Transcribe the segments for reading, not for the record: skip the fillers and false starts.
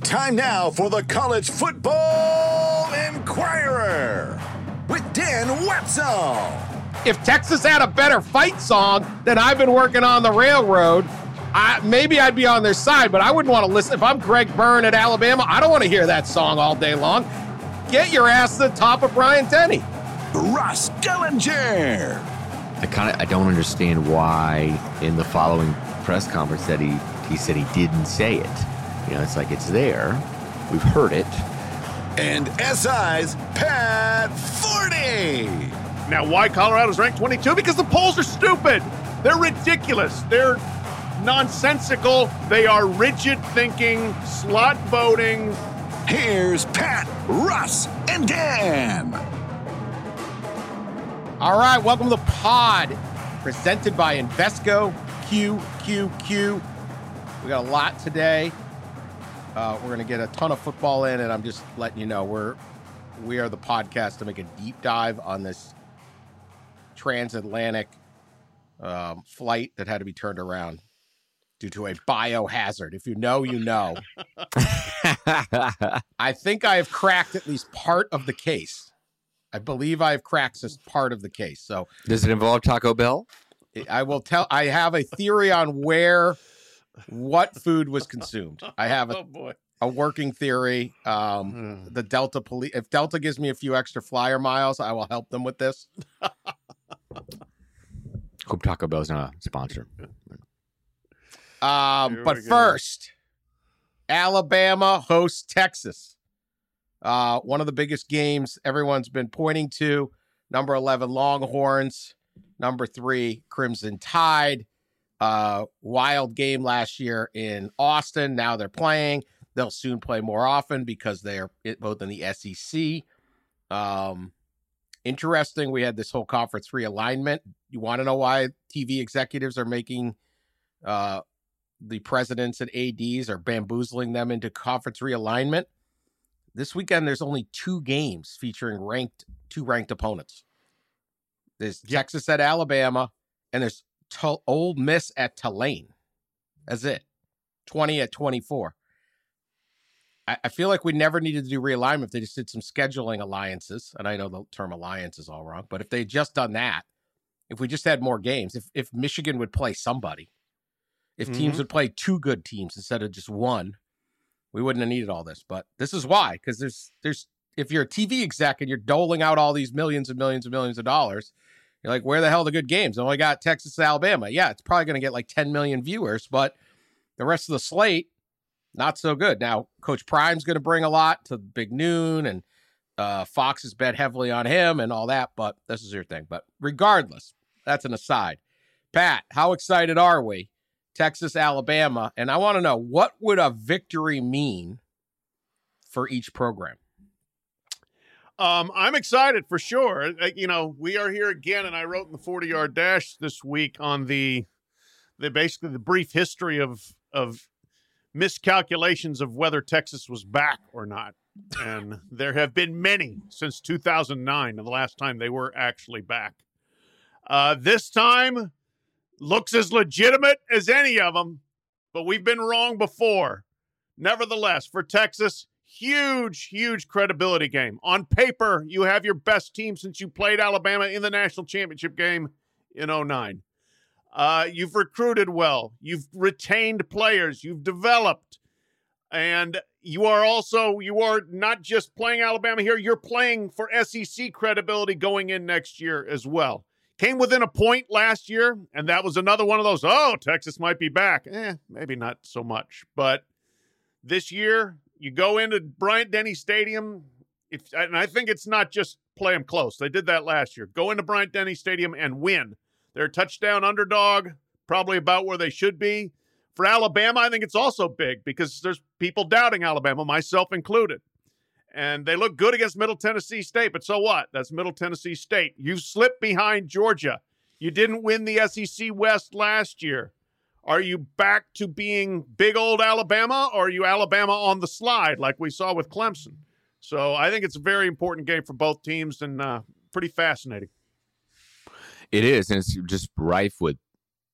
Time now for the College Football Inquirer with Dan Wetzel. If Texas had a better fight song than I've been working on the railroad, maybe I'd be on their side, but I wouldn't want to listen. If I'm Greg Byrne at Alabama, I don't want to hear that song all day long. Get your ass to the top of Bryant Denny. Ross Dellinger. I don't understand why in the following press conference that he said he didn't say it. You know, it's like it's there. We've heard it. And SI's Pat Forty. Now, why Colorado's ranked 22? Because the polls are stupid. They're ridiculous. They're nonsensical. They are rigid thinking, slot voting. Here's Pat, Russ, and Dan. All right, welcome to the pod, presented by Invesco QQQ. We got a lot today. We're going to get a ton of football in, and I'm just letting you know we are the podcast to make a deep dive on this transatlantic flight that had to be turned around due to a biohazard. If you know, you know. I think I have cracked at least part of the case. I believe I have cracked this part of the case. So, does it involve Taco Bell? I have a theory on what food was consumed. I have a working theory. The Delta police, if Delta gives me a few extra flyer miles, I will help them with this. Hope Taco Bell's not a sponsor. But first, Alabama hosts Texas. One of the biggest games everyone's been pointing to. Number 11 Longhorns, number 3 Crimson Tide. Wild game last year in Austin. Now they're playing. They'll soon play more often because they're both in the SEC. Interesting. We had this whole conference realignment. You want to know why TV executives are making the presidents and ADs are bamboozling them into conference realignment? This weekend, there's only 2 games featuring two ranked opponents. There's Texas at Alabama, and there's Ole Miss at Tulane. That's it. 20 at 24. I feel like we never needed to do realignment if they just did some scheduling alliances. And I know the term alliance is all wrong, but if they had just done that, if we just had more games, if Michigan would play somebody, if teams would play 2 good teams instead of just one, we wouldn't have needed all this. But this is why, because there's if you're a TV exec and you're doling out all these millions and millions and millions of dollars, you're like, where the hell are the good games? I only got Texas and Alabama. Yeah, it's probably going to get like 10 million viewers, but the rest of the slate, not so good. Now, Coach Prime's going to bring a lot to Big Noon, and Fox has bet heavily on him and all that, but this is your thing. But regardless, that's an aside. Pat, how excited are we? Texas, Alabama, and I want to know, what would a victory mean for each program? I'm excited for sure. We are here again, and I wrote in the 40-yard dash this week on the basically the brief history of miscalculations of whether Texas was back or not. And there have been many since 2009, the last time they were actually back. This time looks as legitimate as any of them, but we've been wrong before. Nevertheless, for Texas, huge credibility game. On paper, you have your best team since you played Alabama in the national championship game in 2009. You've recruited well. You've retained players. You've developed. And you are not just playing Alabama here, you're playing for SEC credibility going in next year as well. Came within a point last year, and that was another one of those, Texas might be back. Maybe not so much. But this year, you go into Bryant-Denny Stadium, and I think it's not just play them close. They did that last year. Go into Bryant-Denny Stadium and win. They're a touchdown underdog, probably about where they should be. For Alabama, I think it's also big because there's people doubting Alabama, myself included. And they look good against Middle Tennessee State, but so what? That's Middle Tennessee State. You slipped behind Georgia. You didn't win the SEC West last year. Are you back to being big old Alabama, or are you Alabama on the slide like we saw with Clemson? So I think it's a very important game for both teams and pretty fascinating. It is, and it's just rife with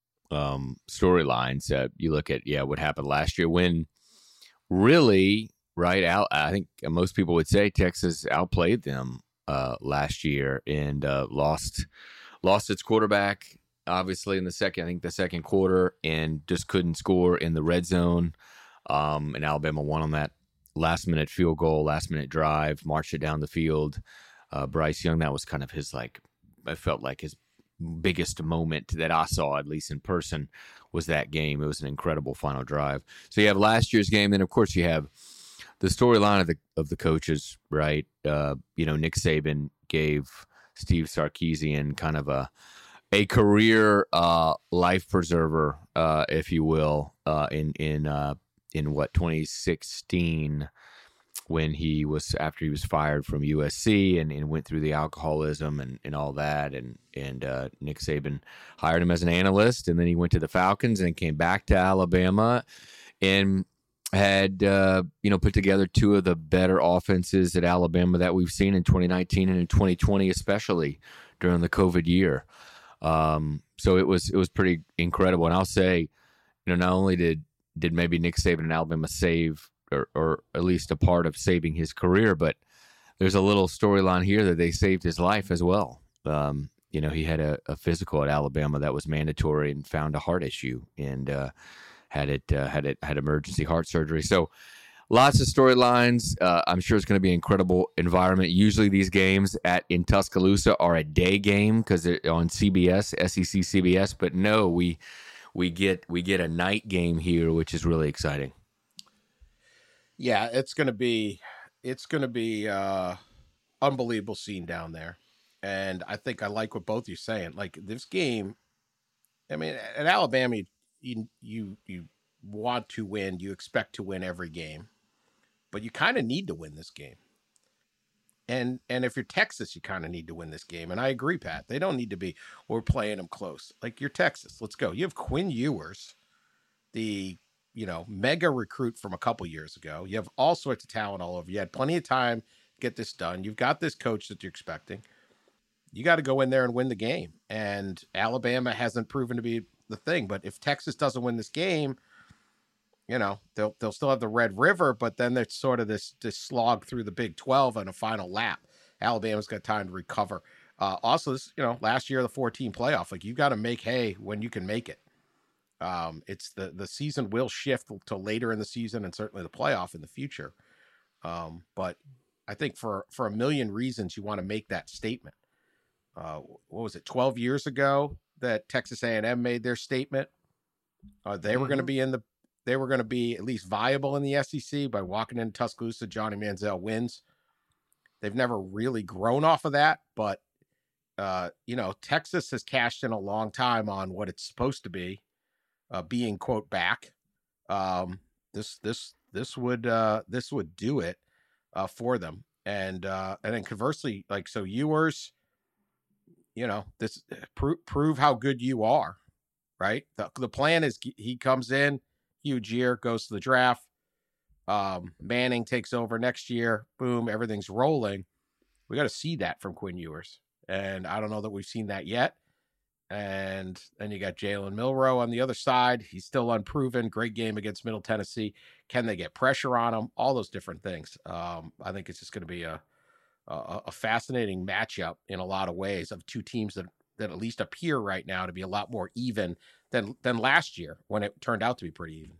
storylines. You look at, what happened last year when really right? I think most people would say Texas outplayed them last year and lost its quarterback, obviously, in the second quarter, and just couldn't score in the red zone. And Alabama won on that last-minute field goal, last-minute drive, marched it down the field. Bryce Young, that was kind of his, I felt like his biggest moment that I saw, at least in person, was that game. It was an incredible final drive. So you have last year's game, then of course you have the storyline of the coaches, right? Nick Saban gave Steve Sarkisian kind of a career life preserver, if you will, in 2016, after he was fired from USC and went through the alcoholism and all that, and Nick Saban hired him as an analyst, and then he went to the Falcons and came back to Alabama and had put together two of the better offenses at Alabama that we've seen in 2019 and in 2020, especially during the COVID year. So it was pretty incredible. And I'll say, not only did maybe Nick Saban and Alabama save, or at least a part of saving his career, but there's a little storyline here that they saved his life as well. He had a physical at Alabama that was mandatory and found a heart issue and had emergency heart surgery. So lots of storylines. I'm sure it's going to be an incredible environment. Usually these games in Tuscaloosa are a day game because they're on CBS, SEC CBS, but no, we get a night game here, which is really exciting. Yeah, it's going to be unbelievable scene down there. And I think I like what both you're saying. Like this game, I mean, at Alabama, you want to win, you expect to win every game, but you kind of need to win this game. And if you're Texas, you kind of need to win this game. And I agree, Pat. They don't need to be, we're playing them close. Like, you're Texas. Let's go. You have Quinn Ewers, the mega recruit from a couple years ago. You have all sorts of talent all over. You had plenty of time to get this done. You've got this coach that you're expecting. You got to go in there and win the game. And Alabama hasn't proven to be the thing. But if Texas doesn't win this game, they'll still have the Red River, but then there's sort of this slog through the Big 12 on a final lap. Alabama's got time to recover. Also, this, last year, the 14 playoff, like, you got to make hay when you can make it. It's the season will shift to later in the season and certainly the playoff in the future. But I think for a million reasons, you want to make that statement. What was it, 12 years ago that Texas A&M made their statement? They were going to be they were going to be at least viable in the SEC by walking into Tuscaloosa. Johnny Manziel wins. They've never really grown off of that, but Texas has cashed in a long time on what it's supposed to be, being quote back. This would do it for them, and then conversely, like, so Ewers, this prove how good you are, right? The plan is he comes in, huge year, goes to the draft. Manning takes over next year. Boom, everything's rolling. We got to see that from Quinn Ewers. And I don't know that we've seen that yet. And then you got Jalen Milroe on the other side. He's still unproven. Great game against Middle Tennessee. Can they get pressure on him? All those different things. I think it's just going to be a fascinating matchup in a lot of ways of two teams that at least appear right now to be a lot more even than last year when it turned out to be pretty even.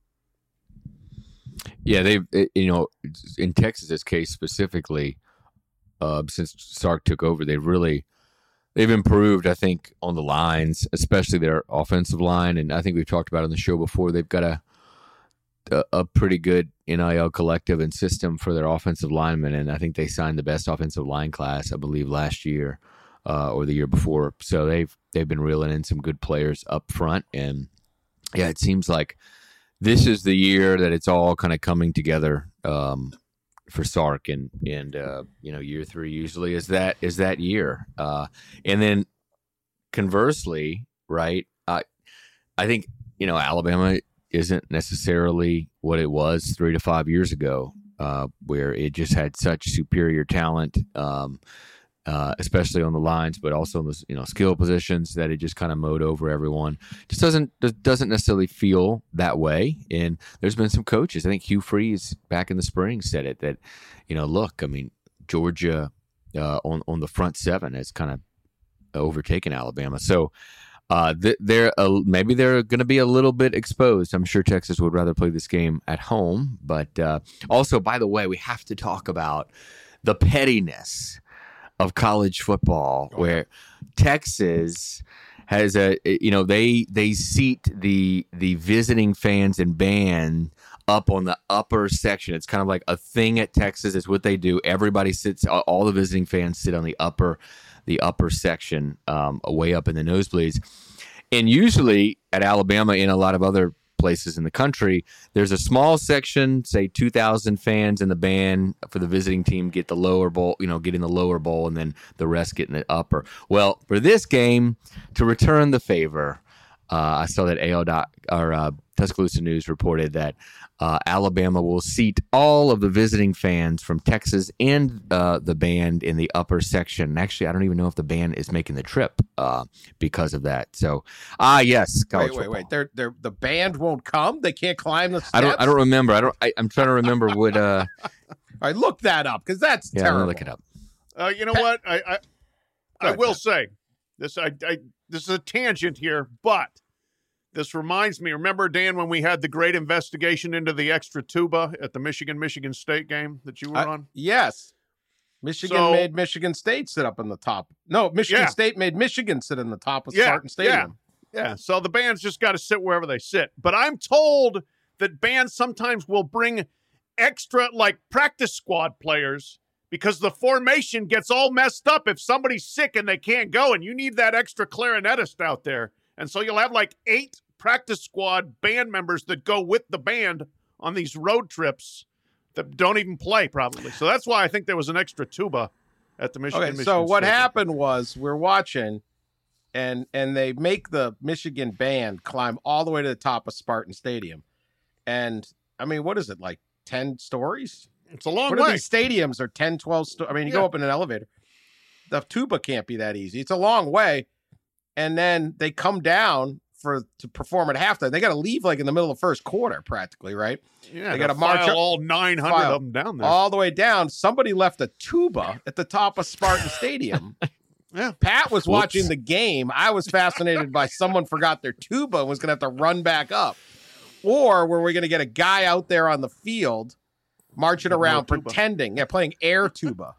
Yeah, in Texas's case specifically, since Sark took over, they've improved, I think, on the lines, especially their offensive line. And I think we've talked about it on the show before. They've got a pretty good NIL collective and system for their offensive linemen. And I think they signed the best offensive line class, I believe, last year or the year before. So they've been reeling in some good players up front. And yeah, it seems like this is the year that it's all kind of coming together for Sark, and year 3 usually is that year. And then conversely, right, I think Alabama isn't necessarily what it was 3 to 5 years ago, where it just had such superior talent. especially on the lines, but also in the skill positions, that it just kind of mowed over everyone. Just doesn't necessarily feel that way. And there's been some coaches. I think Hugh Freeze back in the spring said it, that look, I mean, Georgia on the front seven has kind of overtaken Alabama. So maybe they're going to be a little bit exposed. I'm sure Texas would rather play this game at home. But also, by the way, we have to talk about the pettiness of college football, where Texas has they seat the visiting fans and band up on the upper section. It's kind of like a thing at Texas. It's what they do. Everybody sits. All the visiting fans sit on the upper section, way up in the nosebleeds. And usually at Alabama and a lot of other places in the country, there's a small section, say 2,000 fans in the band for the visiting team, get the lower bowl, get in the lower bowl, and then the rest get in the upper. Well, for this game, to return the favor, I saw that Tuscaloosa News reported that Alabama will seat all of the visiting fans from Texas and the band in the upper section. Actually, I don't even know if the band is making the trip because of that. So, yes, wait. The band won't come. They can't climb the steps. I don't remember. I'm trying to remember what. All right, look that up, because that's terrible. I'm gonna look it up. You know what? I will say this. This is a tangent here, but this reminds me. Remember, Dan, when we had the great investigation into the extra tuba at the Michigan State game that you were on? Yes. Michigan made Michigan State sit up in the top. No, Michigan State made Michigan sit in the top of Spartan Stadium. Yeah. So the bands just got to sit wherever they sit. But I'm told that bands sometimes will bring extra, like, practice squad players, because the formation gets all messed up if somebody's sick and they can't go, and you need that extra clarinetist out there. And so you'll have like 8 practice squad band members that go with the band on these road trips that don't even play, probably. So that's why I think there was an extra tuba at the Michigan. Okay, so what happened was, we're watching, and they make the Michigan band climb all the way to the top of Spartan Stadium. And, I mean, what is it, like 10 stories? It's a long way. What are these stadiums are 10, 12 stories? I mean, you go up in an elevator. The tuba can't be that easy. It's a long way. And then they come down to perform at halftime. They got to leave like in the middle of the first quarter, practically, right? Yeah, they got to march all 900 of them down there, all the way down. Somebody left a tuba at the top of Spartan Stadium. Yeah, Pat was watching the game. I was fascinated by someone forgot their tuba and was going to have to run back up, or were we going to get a guy out there on the field marching around pretending, playing air tuba?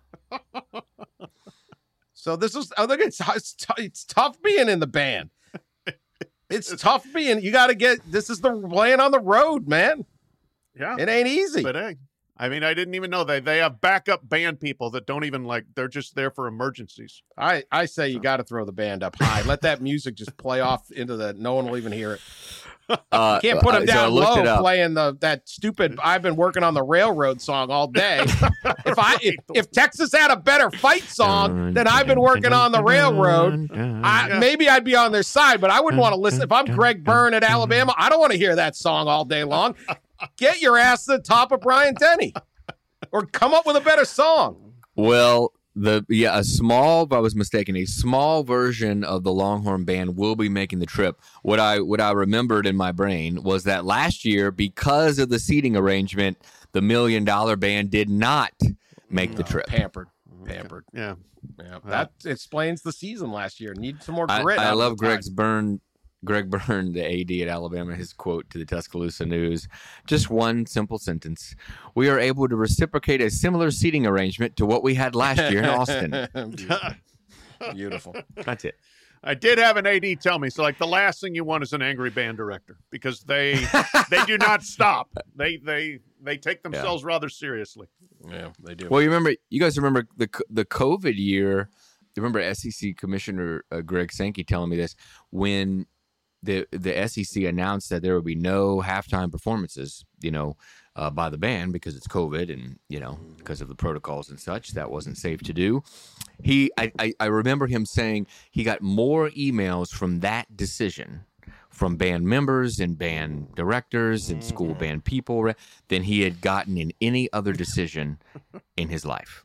So this is, it's tough being in the band. It's tough being, this is the playing on the road, man. Yeah. It ain't easy. But hey, I mean, I didn't even know they have backup band people that don't even they're just there for emergencies. I say you got to throw the band up high. Let that music just play off into no one will even hear it. You can't put them down low playing that stupid "I've been working on the railroad" song all day. If Texas had a better fight song than "I've been working on the railroad," maybe I'd be on their side, but I wouldn't want to listen. If I'm Greg Byrne at Alabama, I don't want to hear that song all day long. Get your ass to the top of Brian Denny, or come up with a better song. Well, a small version of the Longhorn Band will be making the trip. What I remembered in my brain was that last year, because of the seating arrangement, the $1 Million Band did not make the trip. Pampered. Yeah. That explains the season last year. Need some more grit. I love Greg Byrne, the AD at Alabama, his quote to the Tuscaloosa News. Just one simple sentence. We are able to reciprocate a similar seating arrangement to what we had last year in Austin. Beautiful. That's it. I did have an AD tell me, so like the last thing you want is an angry band director, because they do not stop. They take themselves rather seriously. Yeah, they do. Well, you guys remember the COVID year. You remember SEC Commissioner Greg Sankey telling me this when the SEC announced that there would be no halftime performances, by the band because it's COVID and, because of the protocols and such, that wasn't safe to do. I remember him saying he got more emails from that decision from band members and band directors and school band people than he had gotten in any other decision in his life.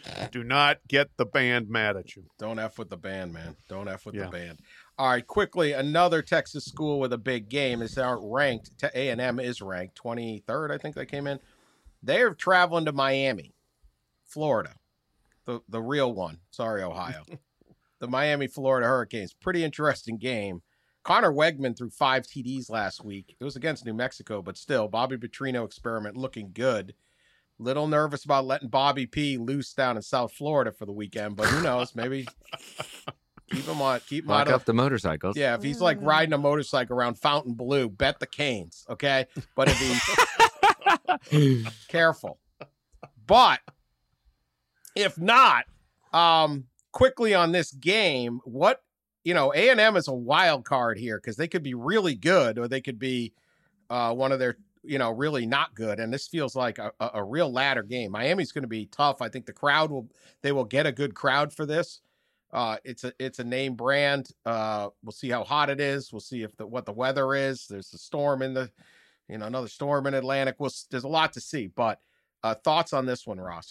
Do not get the band mad at you. Don't F with the band, man. Don't F with the band. All right, quickly, another Texas school with a big game is aren't ranked. A&M is ranked 23rd, I think they came in. They're traveling to Miami, Florida, the real one. Sorry, Ohio. The Miami, Florida Hurricanes. Pretty interesting game. Connor Wegman threw 5 TDs last week. It was against New Mexico, but still, Bobby Petrino experiment looking good. Little nervous about letting Bobby P loose down in South Florida for the weekend, but who knows? Maybe keep him out up the motorcycles. Yeah, if he's like riding a motorcycle around Fontainebleau, bet the Canes, okay? But if he's careful. But if not, quickly on this game, A&M is a wild card here because they could be really good or they could be one of their really not good. And this feels like a real ladder game. Miami's going to be tough. I think the crowd will get a good crowd for this. It's a name brand. We'll see how hot it is. We'll see what the weather is. There's a storm another storm in Atlantic. There's a lot to see, but thoughts on this one, Ross?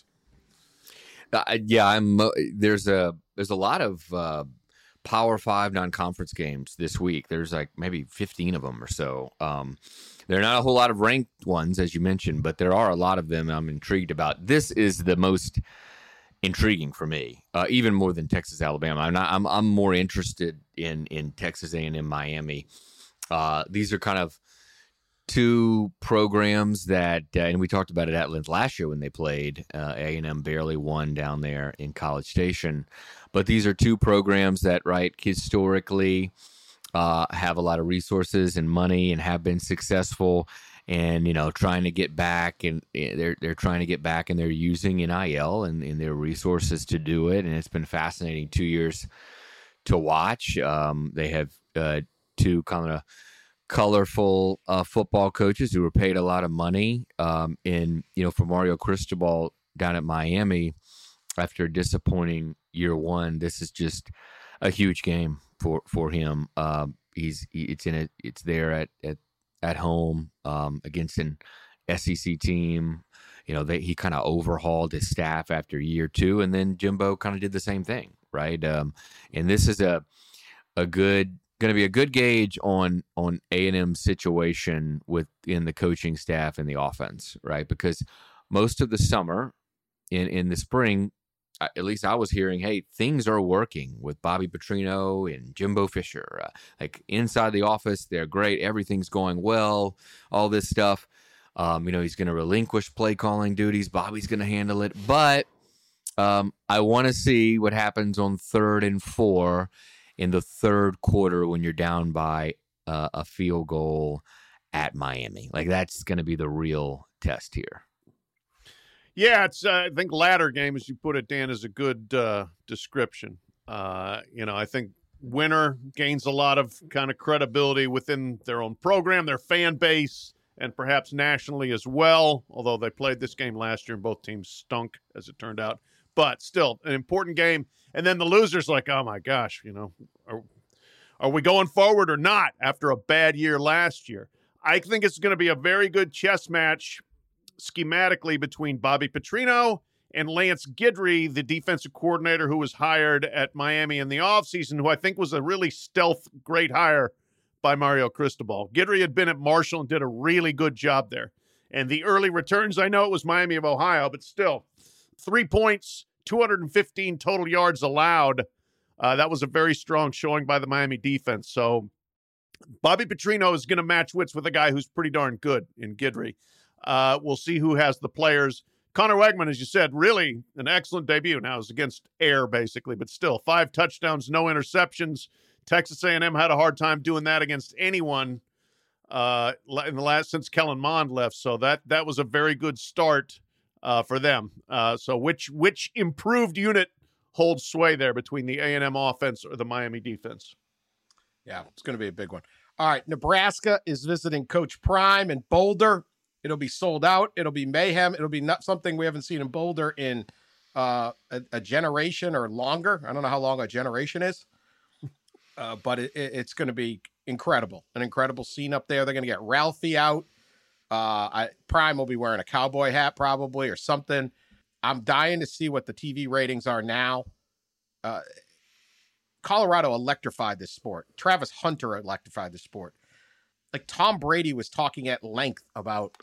There's a lot of Power 5 non-conference games this week. There's like maybe 15 of them or so. There are not a whole lot of ranked ones, as you mentioned, but there are a lot of them I'm intrigued about. This is the most intriguing for me, even more than Texas, Alabama. I'm more interested in Texas A&M, Miami. These are kind of two programs that, and we talked about it at length last year when they played. A&M barely won down there in College Station, but these are two programs that, right, historically have a lot of resources and money and have been successful, and trying to get back, and they're trying to get back, and they're using NIL and their resources to do it, and it's been fascinating 2 years to watch. They have two kind of colorful football coaches who were paid a lot of money. For Mario Cristobal down at Miami, after a disappointing year one, this is just a huge game for him. It's there at home against an SEC team. He kind of overhauled his staff after year 2, and then Jimbo kind of did the same thing, right? And this is going to be a good gauge on A&M's situation within the coaching staff and the offense, right? Because most of the summer, in the spring, at least I was hearing, hey, things are working with Bobby Petrino and Jimbo Fisher. Like inside the office, they're great. Everything's going well, all this stuff. He's going to relinquish play calling duties. Bobby's going to handle it. But I want to see what happens on 3rd and 4 in the third quarter when you're down by a field goal at Miami. Like that's going to be the real test here. Yeah, it's I think ladder game, as you put it, Dan, is a good description. I think winner gains a lot of kind of credibility within their own program, their fan base, and perhaps nationally as well, although they played this game last year and both teams stunk, as it turned out. But still, an important game. And then the loser's like, oh, my gosh, are we going forward or not after a bad year last year? I think it's going to be a very good chess match schematically between Bobby Petrino and Lance Guidry, the defensive coordinator who was hired at Miami in the offseason, who I think was a really stealth great hire by Mario Cristobal. Guidry had been at Marshall and did a really good job there. And the early returns, I know it was Miami of Ohio, but still, 3 points, 215 total yards allowed. That was a very strong showing by the Miami defense. So Bobby Petrino is going to match wits with a guy who's pretty darn good in Guidry. We'll see who has the players. Connor Wegman, as you said, really an excellent debut. Now it's against air, basically, but still 5 touchdowns, no interceptions. Texas A&M had a hard time doing that against anyone in the last since Kellen Mond left. So that was a very good start for them. So which improved unit holds sway there between the A&M offense or the Miami defense? Yeah, it's going to be a big one. All right, Nebraska is visiting Coach Prime in Boulder. It'll be sold out. It'll be mayhem. It'll be not something we haven't seen in Boulder in a generation or longer. I don't know how long a generation is, but it's going to be incredible. An incredible scene up there. They're going to get Ralphie out. Prime will be wearing a cowboy hat probably or something. I'm dying to see what the TV ratings are now. Colorado electrified this sport. Travis Hunter electrified the sport. Like Tom Brady was talking at length about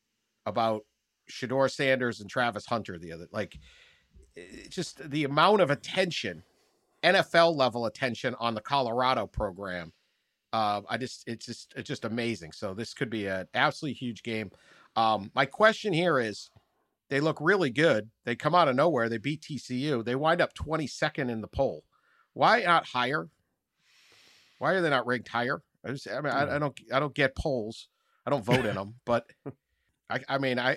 Shedeur Sanders and Travis Hunter the other, like just the amount of attention, NFL level attention on the Colorado program. It's just amazing. So this could be an absolutely huge game. My question here is, they look really good. They come out of nowhere. They beat TCU. They wind up 22nd in the poll. Why not higher? Why are they not ranked higher? I don't get polls. I don't vote in them, but I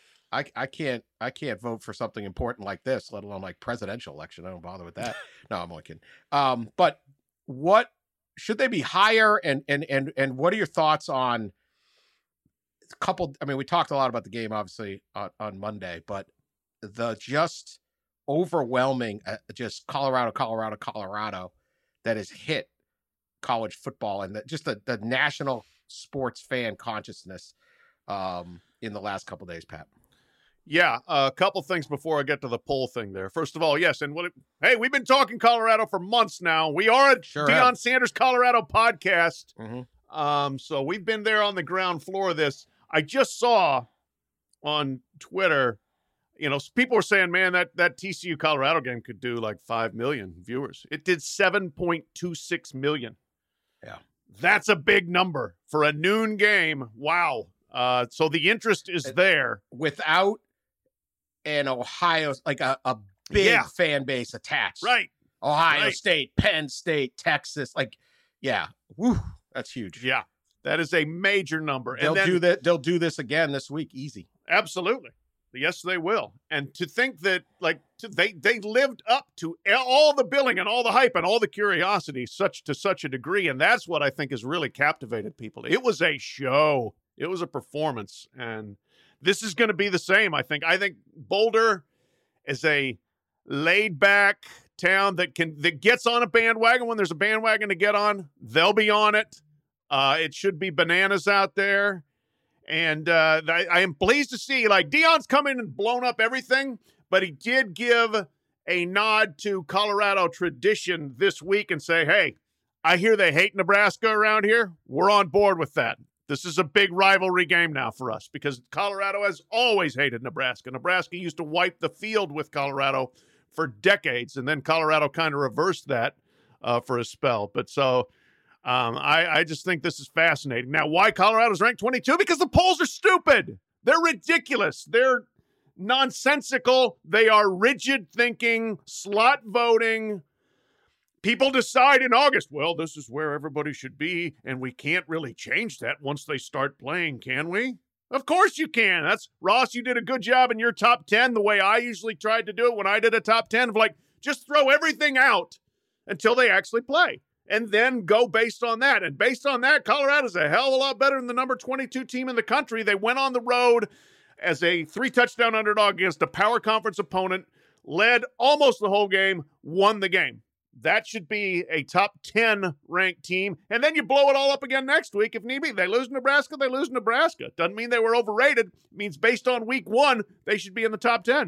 can't vote for something important like this, let alone like presidential election. I don't bother with that. No, I'm only kidding. But what should they be higher? And what are your thoughts on a couple? I mean, we talked a lot about the game, obviously, on Monday, but the just overwhelming, just Colorado that has hit college football and just the national sports fan consciousness in the last couple of days, Pat. Yeah, a couple things before I get to the poll thing there. First of all, yes, and hey, we've been talking Colorado for months now. We are a Deion Sanders Colorado podcast. Mm-hmm. So we've been there on the ground floor of this. I just saw on Twitter, people were saying, man, that TCU Colorado game could do like 5 million viewers. It did 7.26 million. Yeah. That's a big number for a noon game. Wow. So the interest is there. Without an Ohio, like a big fan base attached. Right. Ohio State, Penn State, Texas. Like, yeah. Woo, that's huge. Yeah. That is a major number. They'll do this again this week. Easy. Absolutely. Yes, they will. And to think that they lived up to all the billing and all the hype and all the curiosity to such a degree. And that's what I think has really captivated people. It was a show. It was a performance. And this is going to be the same, I think. I think Boulder is a laid-back town that gets on a bandwagon when there's a bandwagon to get on. They'll be on it. It should be bananas out there. And I am pleased to see, Deion's come in and blown up everything, but he did give a nod to Colorado tradition this week and say, hey, I hear they hate Nebraska around here. We're on board with that. This is a big rivalry game now for us because Colorado has always hated Nebraska. Nebraska used to wipe the field with Colorado for decades, and then Colorado kind of reversed that for a spell. But so I just think this is fascinating. Now, why Colorado's ranked 22? Because the polls are stupid. They're ridiculous. They're nonsensical. They are rigid thinking, slot voting. People decide in August, well, this is where everybody should be, and we can't really change that once they start playing, can we? Of course you can. That's Ross, you did a good job in your top 10 the way I usually tried to do it when I did a top 10 of just throw everything out until they actually play and then go based on that. And based on that, Colorado's a hell of a lot better than the number 22 team in the country. They went on the road as a 3-touchdown underdog against a power conference opponent, led almost the whole game, won the game. That should be a top 10 ranked team. And then you blow it all up again next week if need be. They lose Nebraska, they lose Nebraska. Doesn't mean they were overrated. It means based on week 1, they should be in the top 10.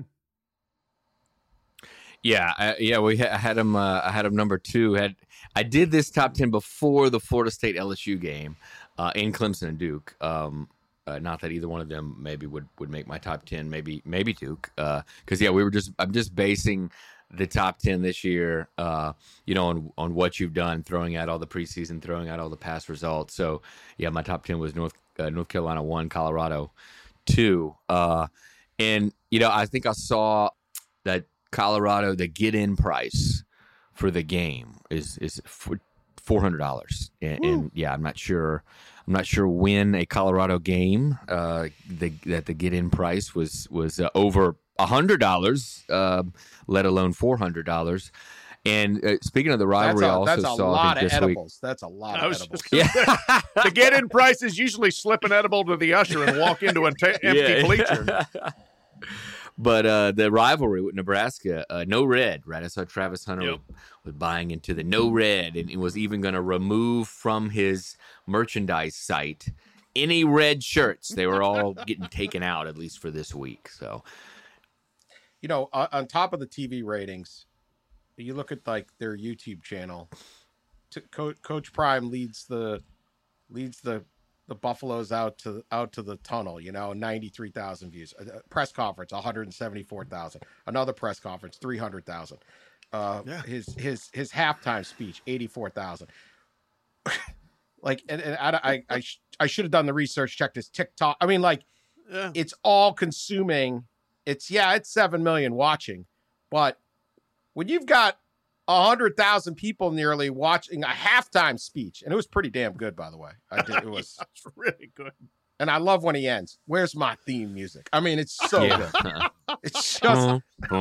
Yeah, I had them. I had them number 2. I did this top 10 before the Florida State LSU game in Clemson and Duke. Not that either one of them maybe would make my top 10. Maybe Duke. Because I'm just basing the top 10 this year, on what you've done, throwing out all the preseason, throwing out all the past results. So, yeah, my top 10 was North Carolina 1, Colorado 2. And, I think I saw that Colorado, the get-in price for the game is $400. And yeah, I'm not sure when a Colorado game that the get-in price was over $100, let alone $400. And speaking of the rivalry, I also saw a lot of edibles. Week, that's a lot of edibles. Yeah. The get-in price is usually slip an edible to the usher and walk into an empty bleacher. But the rivalry with Nebraska, no red, right? I saw Travis Hunter was buying into the no red, and he was even going to remove from his merchandise site any red shirts. They were all getting taken out, at least for this week. So, on top of the TV ratings, you look at like their YouTube channel. Coach Prime leads the Buffaloes out to the tunnel. 93,000 views. Press conference 174,000. Another press conference 300,000. His halftime speech 84,000. Like, and I should have done the research, checked his TikTok. I mean, like, it's all consuming. It's 7 million watching, but when you've got 100,000 people nearly watching a halftime speech, and it was pretty damn good, by the way. It was That's really good. And I love when he ends. Where's my theme music? I mean, it's so good. It's just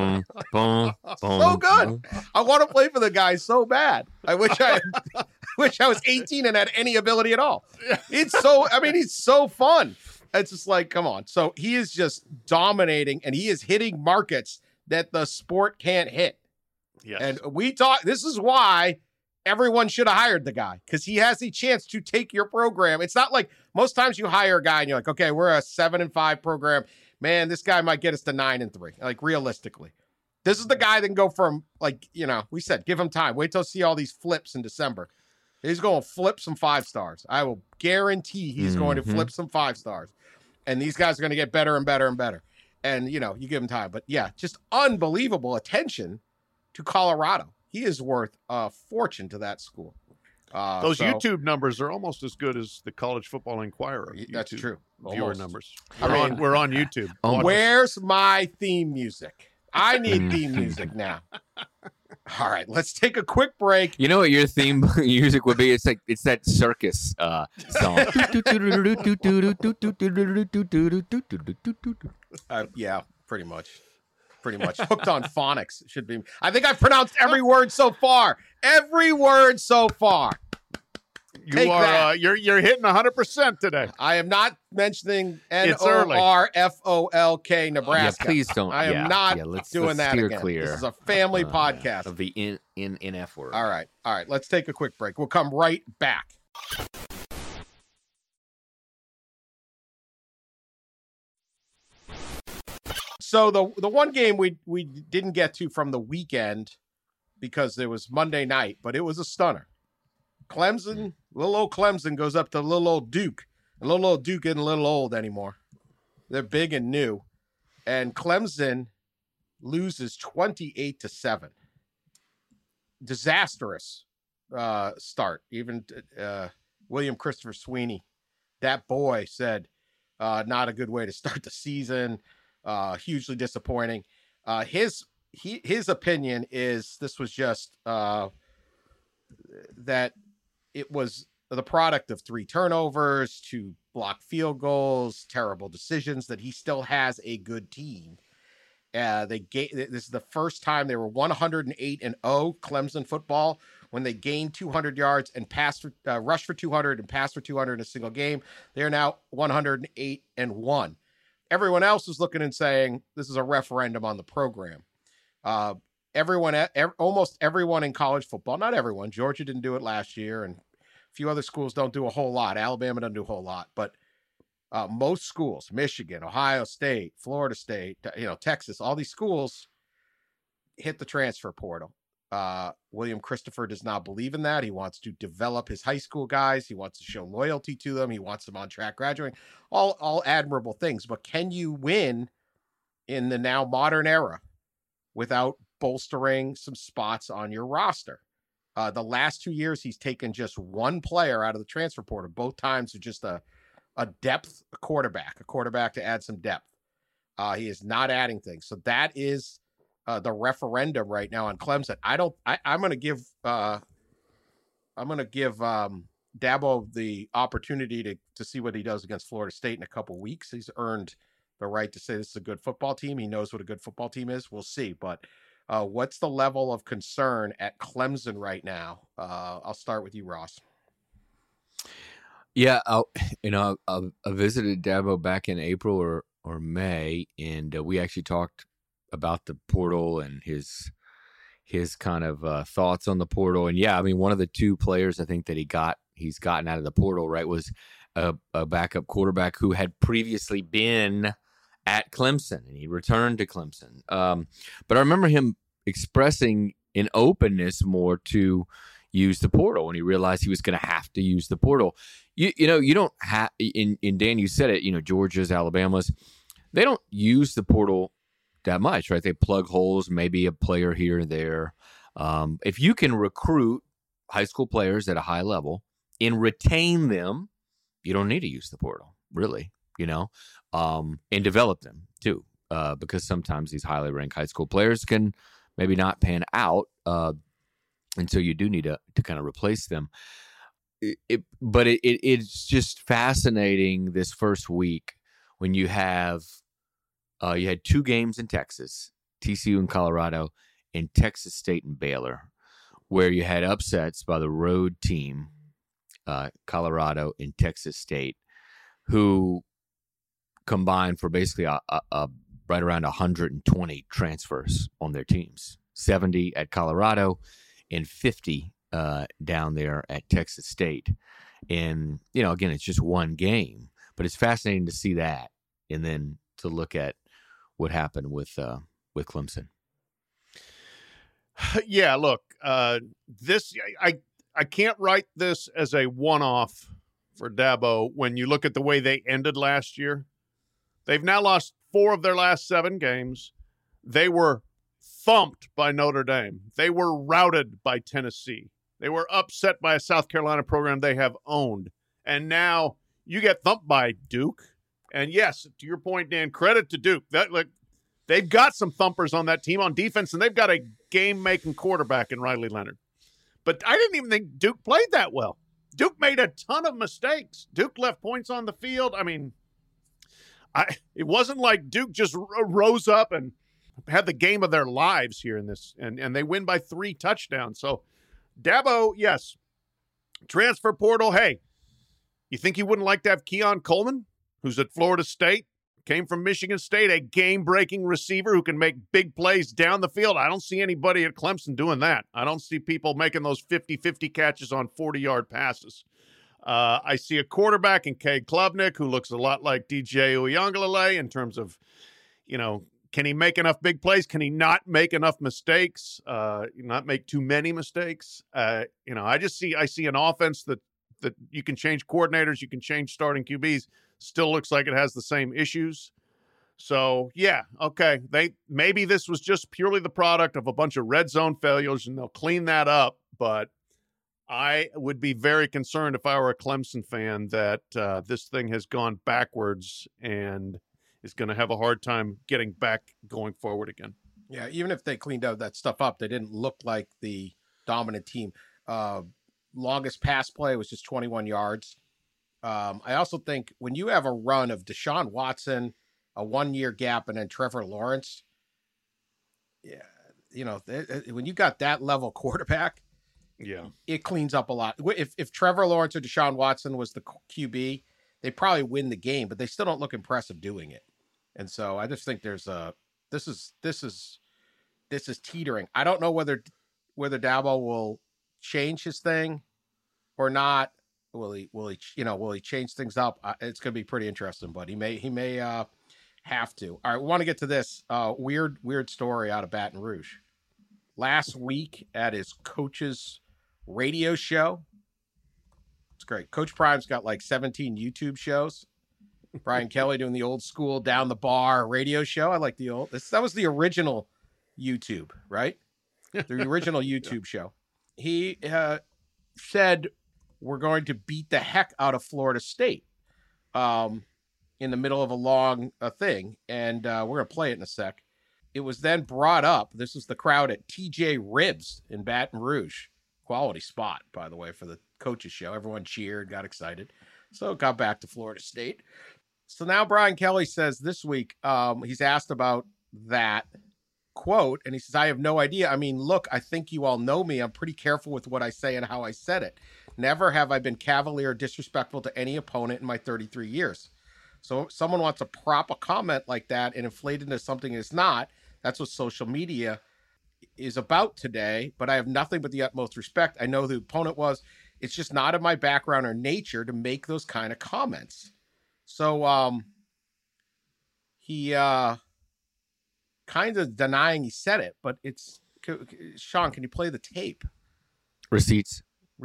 so good. I want to play for the guy so bad. I wish I was 18 and had any ability at all. He's so fun. It's just like, come on. So he is just dominating, and he is hitting markets that the sport can't hit. Yes. And this is why everyone should have hired the guy, because he has the chance to take your program. It's not like most times you hire a guy and you're like, okay, we're a 7-5 program. Man, this guy might get us to 9-3. Like, realistically, this is the guy that can go from, like, we said, give him time. Wait till see all these flips in December. He's going to flip some 5 stars. I will guarantee he's going to flip some 5 stars. And these guys are going to get better and better and better. And, you give him time. But yeah, just unbelievable attention to Colorado. He is worth a fortune to that school. Those YouTube numbers are almost as good as the College Football Inquirer. That's true. Viewer numbers. We're on YouTube. Where's my theme music? I need theme music now. All right, let's take a quick break. You know what your theme music would be? It's that circus song. Yeah, pretty much. Hooked on phonics should be. I think I've pronounced every word so far. You're hitting 100% today. I am not mentioning NORFOLK Nebraska. Yeah, please don't. I am not doing that again. Clear. This is a family podcast of the NF word. All right. Let's take a quick break. We'll come right back. So the one game we didn't get to from the weekend because it was Monday night, but it was a stunner. Clemson, little old Clemson goes up to little old Duke. And little old Duke isn't a little old anymore. They're big and new. And Clemson loses 28-7. Disastrous start. Even William Christopher Sweeney, that boy, said not a good way to start the season. Hugely disappointing. His opinion is this was just that it was the product of 3 turnovers, 2 blocked field goals, terrible decisions, that he still has a good team. This is the first time they were 108-0 Clemson football when they gained 200 yards and rushed for 200 and passed for 200 in a single game. They are now 108-1. Everyone else is looking and saying this is a referendum on the program. Almost everyone in college football, not everyone. Georgia didn't do it last year, and a few other schools don't do a whole lot. Alabama doesn't do a whole lot, but most schools, Michigan, Ohio State, Florida State, Texas, all these schools hit the transfer portal. William Christopher does not believe in that. He wants to develop his high school guys. He wants to show loyalty to them. He wants them on track graduating. All admirable things. But can you win in the now modern era without bolstering some spots on your roster? The last 2 years, he's taken just one player out of the transfer portal. Both times are just a depth quarterback to add some depth. He is not adding things. So that is the referendum right now on Clemson. I'm going to give Dabo the opportunity to see what he does against Florida State in a couple weeks. He's earned the right to say this is a good football team. He knows what a good football team is. We'll see. But what's the level of concern at Clemson right now? I'll start with you, Ross. Yeah, I visited Dabo back in April or May, and we actually talked about the portal and his kind of thoughts on the portal. And yeah, I mean, one of the 2 players I think that he's gotten out of the portal, right, was a backup quarterback who had previously been at Clemson, and he returned to Clemson. But I remember him expressing an openness more to use the portal when he realized he was going to have to use the portal. You don't have in Dan, you said it, Georgia's, Alabama's, they don't use the portal that much, right? They plug holes, maybe a player here and there. If you can recruit high school players at a high level and retain them, you don't need to use the portal, really, and develop them too, because sometimes these highly ranked high school players can maybe not pan out, and so you do need to kind of replace them. But it's just fascinating this first week when you had 2 games in Texas, TCU and Colorado, and Texas State and Baylor, where you had upsets by the road team, Colorado and Texas State, who combined for basically a right around 120 transfers on their teams, 70 at Colorado and 50 down there at Texas State. And, again, it's just one game, but it's fascinating to see that and then to look at what happened with Clemson. Yeah, look, this I can't write this as a one-off for Dabo when you look at the way they ended last year. They've now lost 4 of their last 7 games. They were thumped by Notre Dame. They were routed by Tennessee. They were upset by a South Carolina program they have owned. And now you get thumped by Duke. And yes, to your point, Dan, credit to Duke. They've got some thumpers on that team on defense, and they've got a game-making quarterback in Riley Leonard. But I didn't even think Duke played that well. Duke made a ton of mistakes. Duke left points on the field. I mean, it wasn't like Duke just rose up and had the game of their lives here in this, and they win by 3 touchdowns. So Dabo, yes, transfer portal. Hey, you think you wouldn't like to have Keon Coleman, who's at Florida State, came from Michigan State, a game-breaking receiver who can make big plays down the field? I don't see anybody at Clemson doing that. I don't see people making those 50-50 catches on 40-yard passes. I see a quarterback in Cade Klubnik who looks a lot like DJ Uiagalelei in terms of, can he make enough big plays? Can he not make enough mistakes? Not make too many mistakes? I see an offense that you can change coordinators, you can change starting QBs, still looks like it has the same issues. So, yeah, okay. Maybe this was just purely the product of a bunch of red zone failures, and they'll clean that up. But I would be very concerned if I were a Clemson fan that this thing has gone backwards and is going to have a hard time getting back going forward again. Yeah, even if they cleaned out that stuff up, they didn't look like the dominant team. Longest pass play was just 21 yards. I also think when you have a run of Deshaun Watson, a 1-year gap, and then Trevor Lawrence, when you got that level quarterback, it cleans up a lot. If Trevor Lawrence or Deshaun Watson was the QB, they probably win the game, but they still don't look impressive doing it. And so I just think this is teetering. I don't know whether Dabo will change his thing or not. Will he change things up? It's going to be pretty interesting, but he may have to. All right, we want to get to this weird story out of Baton Rouge. Last week at his coach's radio show, it's great. Coach Prime's got like 17 YouTube shows. Brian Kelly doing the old school down the bar radio show. I like that was the original YouTube, right? The original YouTube show. He said, we're going to beat the heck out of Florida State in the middle of a long thing. And we're going to play it in a sec. It was then brought up. This is the crowd at TJ Ribs in Baton Rouge. Quality spot, by the way, for the coaches show. Everyone cheered, got excited. So it got back to Florida State. So now Brian Kelly says this week, he's asked about that quote, and he says, I have no idea. I mean, look, I think you all know me. I'm pretty careful with what I say and how I said it. Never have I been cavalier or disrespectful to any opponent in my 33 years. So if someone wants to prop a comment like that and inflate it into something it's not, that's what social media is about today. But I have nothing but the utmost respect. I know who the opponent was. It's just not in my background or nature to make those kind of comments. So he kind of denying he said it, but it's Sean. Can you play the tape? Receipts.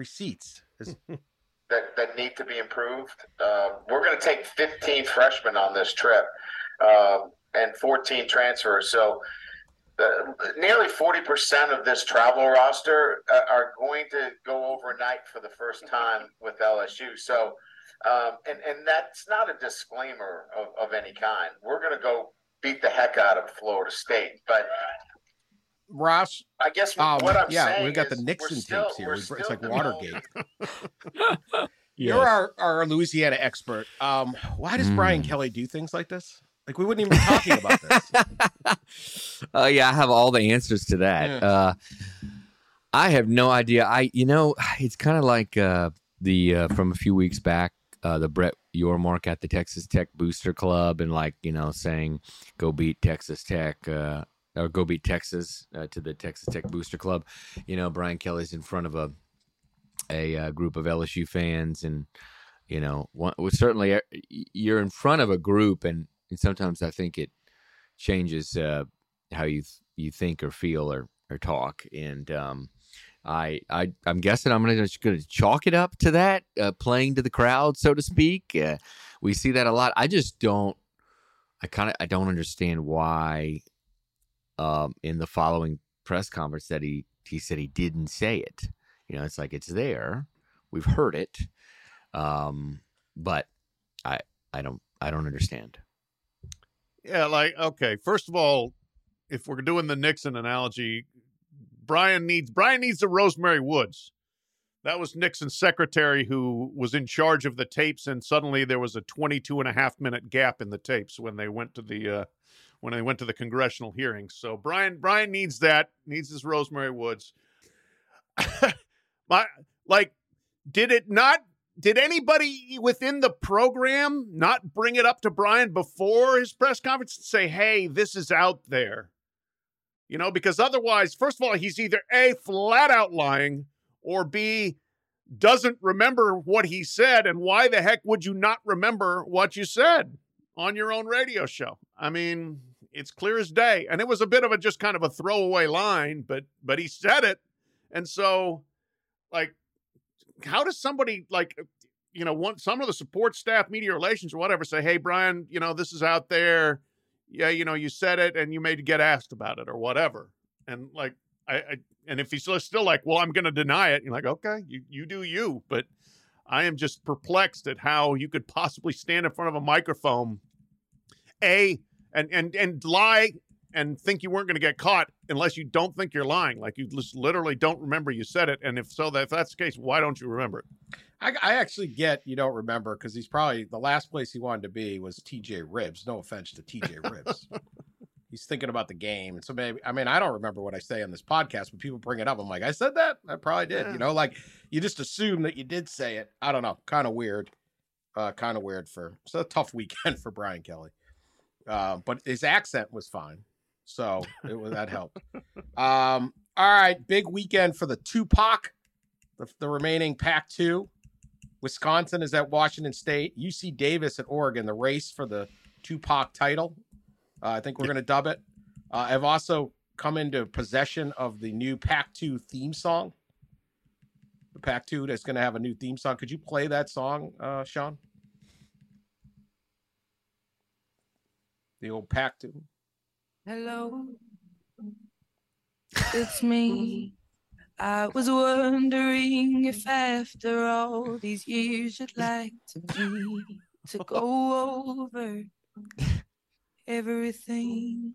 That need to be improved. We're going to take 15 freshmen on this trip and 14 transfers. So nearly 40% of this travel roster are going to go overnight for the first time with LSU. So, and that's not a disclaimer of any kind. We're going to go beat the heck out of Florida State. But Ross, I guess what I'm saying we've got is the Nixon tapes here. It's like Watergate. Yes. You're our Louisiana expert. Why does Brian Kelly do things like this? Like, we wouldn't even be talking about this. Yeah, I have all the answers to that. Yeah. I have no idea. It's kind of like the from a few weeks back, the Brett Yormark at the Texas Tech Booster Club, and saying, "Go beat Texas Tech." Or go beat Texas to the Texas Tech Booster Club. Brian Kelly's in front of a group of LSU fans, and certainly you're in front of a group, and sometimes I think it changes how you think or feel or talk. And I'm guessing I'm going to chalk it up to that, playing to the crowd, so to speak. We see that a lot. I just don't. I don't understand why. In the following press conference that he said he didn't say it. It's like, it's there. We've heard it. But I don't understand. Yeah, okay. First of all, if we're doing the Nixon analogy, Brian needs the Rosemary Woods. That was Nixon's secretary who was in charge of the tapes, and suddenly there was a 22.5-minute gap in the tapes when they went to the congressional hearings. So Brian needs his Rosemary Woods. Did anybody within the program not bring it up to Brian before his press conference to say, hey, this is out there? Because otherwise, first of all, he's either A, flat out lying, or B, doesn't remember what he said. And why the heck would you not remember what you said on your own radio show? I mean, it's clear as day. And it was a bit of just kind of a throwaway line, but he said it. And so, how does somebody some of the support staff, media relations or whatever say, hey, Brian, this is out there. Yeah, you said it and you may get asked about it or whatever. And and if he's still like, well, I'm going to deny it. You're like, okay, you do you. But I am just perplexed at how you could possibly stand in front of a microphone, and lie and think you weren't going to get caught unless you don't think you're lying. Like, you just literally don't remember you said it. And if that's the case, why don't you remember it? I actually get you don't remember, because he's probably the last place he wanted to be was TJ Ribs. No offense to TJ Ribs. He's thinking about the game. And so maybe, I don't remember what I say on this podcast, but people bring it up. I'm like, I said that? I probably did. Yeah. You just assume that you did say it. I don't know. Kind of weird. It's a tough weekend for Brian Kelly. But his accent was fine. So that helped. All right. Big weekend for the Tupac, the remaining Pac-2. Wisconsin is at Washington State. UC Davis at Oregon, the race for the Tupac title. I think we're going to dub it. I've also come into possession of the new Pac-2 theme song. The Pac-2 that's going to have a new theme song. Could you play that song, Sean? The old Pac-2. Hello, it's me. I was wondering if after all these years you'd like me to go over everything.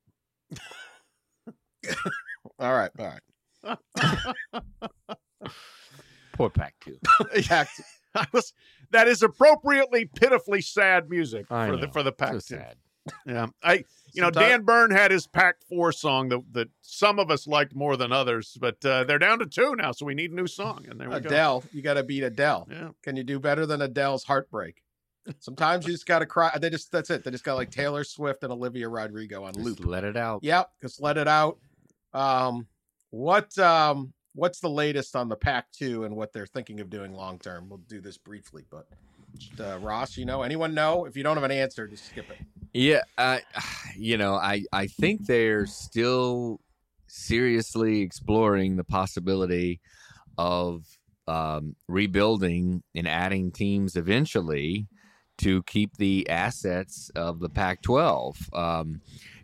All right. Poor Pac-2. That is appropriately pitifully sad music for the Pac-2. So sad. Yeah, Dan Byrne had his Pac-4 song that some of us liked more than others, but they're down to 2 now, so we need a new song. And there we go. Adele, you got to beat Adele. Yeah. Can you do better than Adele's Heartbreak? Sometimes you just got to cry. That's it. They just got like Taylor Swift and Olivia Rodrigo on loop. Let it out. Yep, just let it out. What's the latest on the Pac-2 and what they're thinking of doing long term? We'll do this briefly, but Ross, anyone know? If you don't have an answer, just skip it. Yeah, I think they're still seriously exploring the possibility of rebuilding and adding teams eventually to keep the assets of the Pac-12.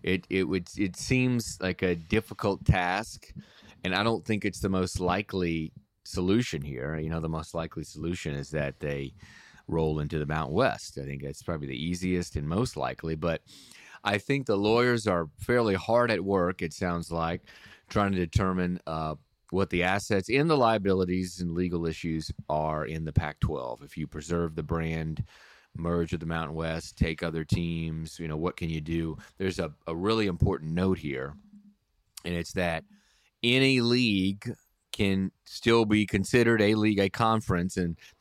It seems like a difficult task, and I don't think it's the most likely solution here. The most likely solution is that they roll into the Mountain West. I think that's probably the easiest and most likely, but I think the lawyers are fairly hard at work, it sounds like, trying to determine what the assets and the liabilities and legal issues are in the Pac-12. If you preserve the brand, merge with the Mountain West, take other teams, what can you do? There's a really important note here, and it's that any league can still be considered a league, a conference, and the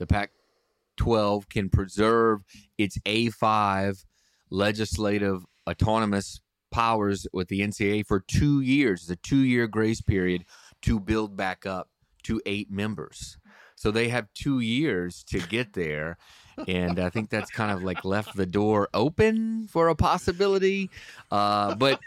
Pac-12 can preserve its A5 legislative autonomous powers with the NCAA for 2 years. It's a 2-year grace period to build back up to 8 members. So they have 2 years to get there. And I think that's kind of like left the door open for a possibility. But,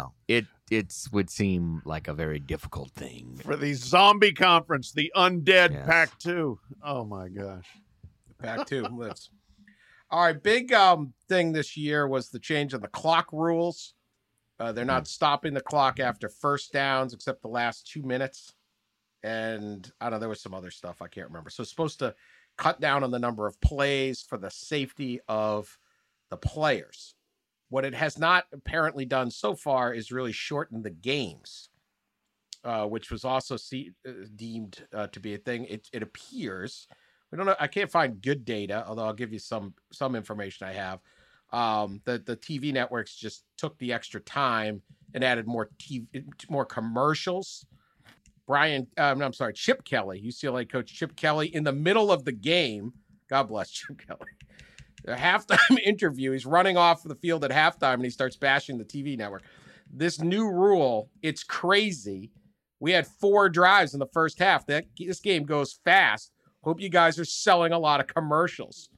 it would seem like a very difficult thing. For the zombie conference, the undead Yes. Pac-2. Oh, my gosh. Pac-2 lives. All right, big thing this year was the change of the clock rules. They're not stopping the clock after first downs except the last 2 minutes. And I don't know, there was some other stuff I can't remember. So it's supposed to cut down on the number of plays for the safety of the players. What it has not apparently done so far is really shorten the games, which was also deemed to be a thing. It appears, we don't know, I can't find good data, although I'll give you some information I have. The TV networks just took the extra time and added more commercials. Chip Kelly, UCLA coach Chip Kelly, in the middle of the game, God bless Chip Kelly, the halftime interview, he's running off the field at halftime and he starts bashing the TV network. This new rule, it's crazy. We had 4 drives in the first half. This game goes fast. Hope you guys are selling a lot of commercials.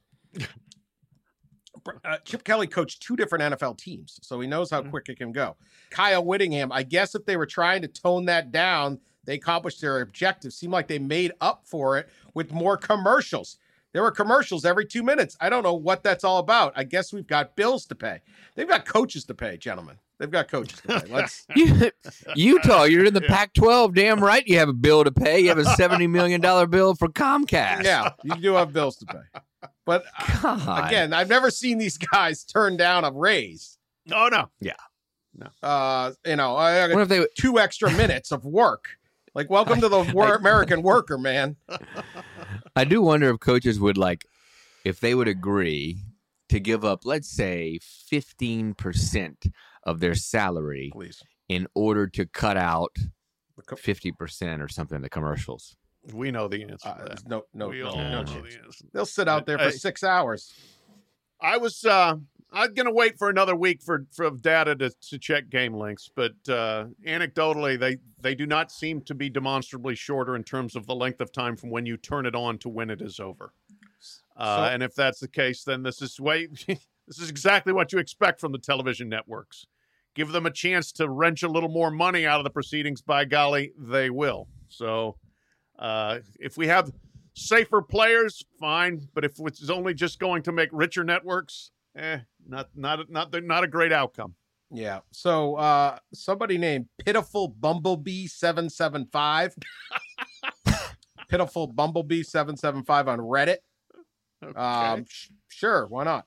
Chip Kelly coached 2 different NFL teams, so he knows how quick it can go. Kyle Whittingham, I guess if they were trying to tone that down, they accomplished their objective. Seemed like they made up for it with more commercials. There were commercials every 2 minutes. I don't know what that's all about. I guess we've got bills to pay. They've got coaches to pay, gentlemen. They've got coaches to pay. Utah, you're in the Pac-12. Damn right you have a bill to pay. You have a $70 million bill for Comcast. Yeah, you do have bills to pay. But again, I've never seen these guys turn down a raise. Oh, no. Yeah. No. I got What if they 2 extra minutes of work. Like, welcome to the American worker, man. I do wonder if coaches would if they would agree to give up, let's say, 15% of their salary Please. in order to cut out 50% or something of the commercials. We know the answer to that. No We all chance. know the answer. They'll sit out there for 6 hours. I was going to wait for another week for data to check game lengths, but anecdotally, they do not seem to be demonstrably shorter in terms of the length of time from when you turn it on to when it is over. And if that's the case, then this is exactly what you expect from the television networks. Give them a chance to wrench a little more money out of the proceedings, by golly, they will. So if we have safer players, fine. But if it's only just going to make richer networks, not a great outcome. Yeah. So somebody named Pitiful Bumblebee 775. Pitiful Bumblebee 775 on Reddit. Okay. Sure, why not?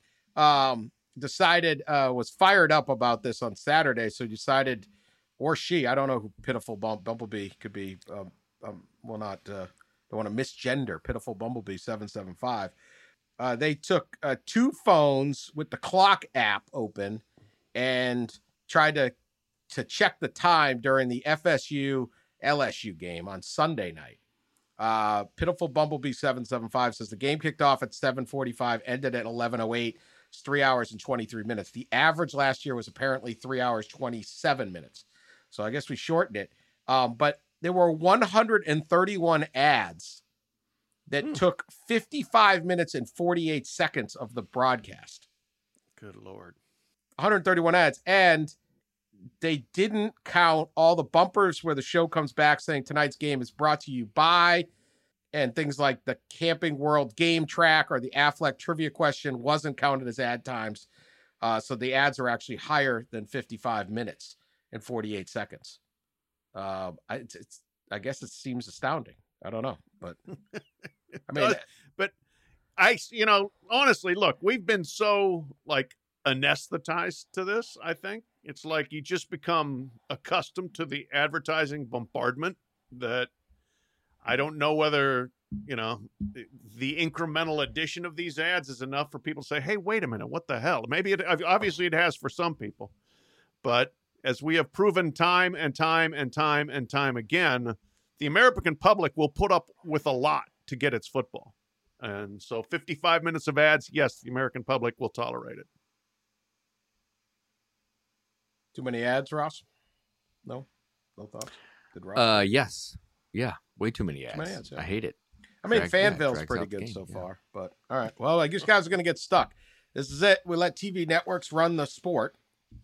Was fired up about this on Saturday, so decided, or she, I don't know who Pitiful Bumblebee could be. Don't want to misgender Pitiful Bumblebee 775. They took 2 phones with the clock app open and tried to check the time during the FSU LSU game on Sunday night. Pitiful Bumblebee 775 says the game kicked off at 7:45, ended at 11:08. It's 3 hours and 23 minutes. The average last year was apparently 3 hours, 27 minutes. So I guess we shortened it. But there were 131 ads that took 55 minutes and 48 seconds of the broadcast. Good Lord. 131 ads, and they didn't count all the bumpers where the show comes back saying tonight's game is brought to you by, and things like the Camping World game track or the Affleck trivia question wasn't counted as ad times. So the ads are actually higher than 55 minutes and 48 seconds. I guess it seems astounding. I don't know, but I mean, but honestly, look, we've been so like anesthetized to this. I think it's like you just become accustomed to the advertising bombardment that I don't know whether, the incremental addition of these ads is enough for people to say, hey, wait a minute, what the hell? Maybe obviously it has for some people, but as we have proven time and time and time and time again, the American public will put up with a lot to get its football. And so 55 minutes of ads, yes, the American public will tolerate it. Too many ads, Ross? No thoughts? Good, Ross? Yes. Yeah, way too many ads. Too many ads, yeah. I hate it. I mean, Fanville's pretty good so far, but all right. Well, I guess guys are going to get stuck. This is it. We let TV networks run the sport.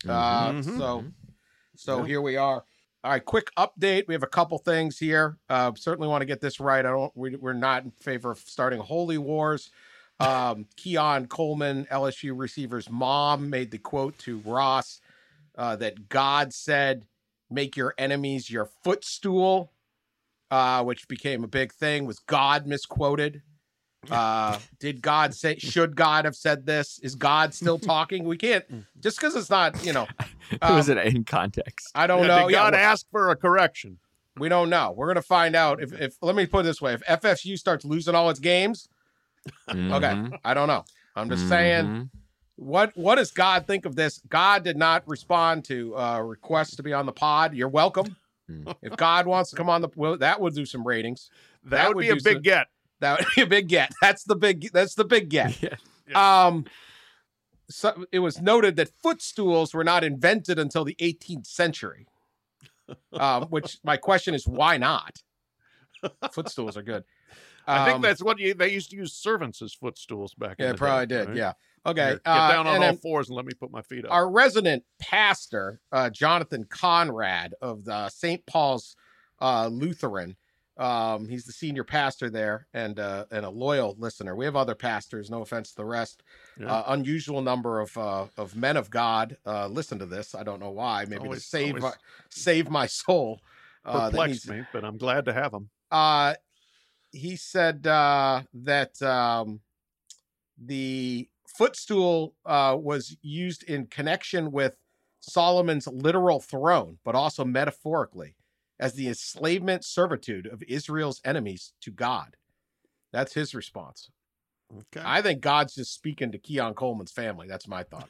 So here we are. All right, quick update. We have a couple things here. Certainly want to get this right. We're not in favor of starting holy wars. Keon Coleman, LSU receiver's mom, made the quote to Ross that God said, "Make your enemies your footstool," which became a big thing. Was God misquoted? Did God say? Should God have said this? Is God still talking? We can't just because it's not. Was it in context? I don't know. Did God ask for a correction? We don't know. We're gonna find out. If let me put it this way: if FSU starts losing all its games, okay, I don't know. I'm just saying. What does God think of this? God did not respond to requests to be on the pod. You're welcome. If God wants to come on that would do some ratings. That would be a big get. That would be a big get. That's the big get. Yeah. So it was noted that footstools were not invented until the 18th century. Which my question is, why not? Footstools are good. I think that's what they used to use servants as footstools back in the day. Yeah, probably did. Right? Yeah. Okay. Here, get down on all fours and let me put my feet up. Our resident pastor, Jonathan Conrad of the St. Paul's Lutheran, he's the senior pastor there and a loyal listener. We have other pastors, no offense to the rest. Yeah. Unusual number of men of God listen to this. I don't know why. Maybe to save my soul. Perplexed me, but I'm glad to have him. He said that the footstool was used in connection with Solomon's literal throne, but also metaphorically as the enslavement servitude of Israel's enemies to God. That's his response. Okay. I think God's just speaking to Keon Coleman's family. That's my thought.